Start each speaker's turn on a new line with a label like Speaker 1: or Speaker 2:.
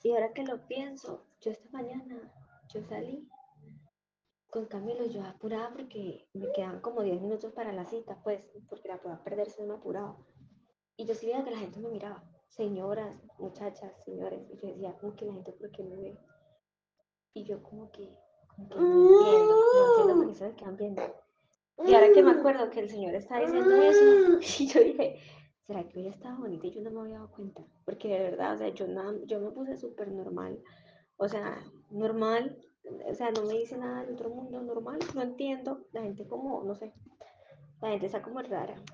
Speaker 1: Y ahora que lo pienso, yo esta mañana, yo salí con Camilo, yo apurada porque me quedaban como 10 minutos para la cita, pues, porque la podía perder si no me apuraba. Y yo sí veía que la gente me miraba, señoras, muchachas, señores, y yo decía, como que la gente, ¿por qué me ve? Y yo como que no entiendo por qué se me quedan viendo. Y ahora que me acuerdo que el señor está diciendo eso, y yo dije, ¿será que hoy estaba bonita y yo no me había dado cuenta? Porque de verdad, o sea, yo me puse súper normal, o sea, normal, o sea, no me dice nada del otro mundo, normal, no entiendo, la gente como, no sé, la gente está como rara.